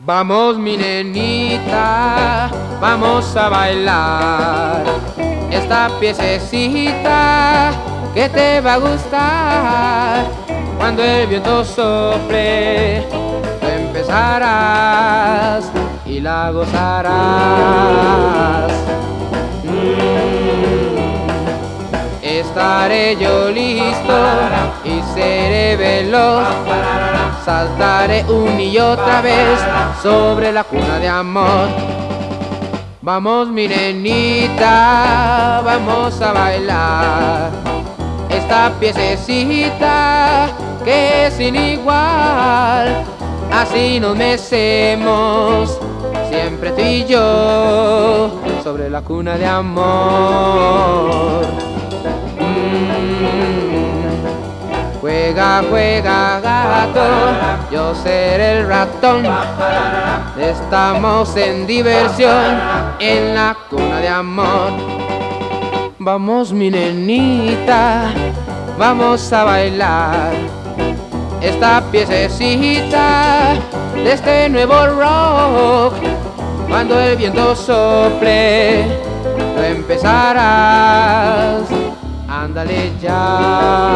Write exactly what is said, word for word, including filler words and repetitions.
Vamos mi nenita, vamos a bailar esta piececita que te va a gustar. Cuando el viento sople, tú empezarás y la gozarás. Mm. Estaré yo listo y seré veloz. Saltaré una y otra vez sobre la cuna de amor. Vamos mi nenita, vamos a bailar esta piececita que es sin igual. Así nos mecemos siempre tú y yo sobre la cuna de amor. Juega, juega gato, yo seré el ratón. Estamos en diversión en la cuna de amor. Vamos mi nenita, vamos a bailar esta piececita de este nuevo rock. Cuando el viento sople, tú empezarás. Ándale ya.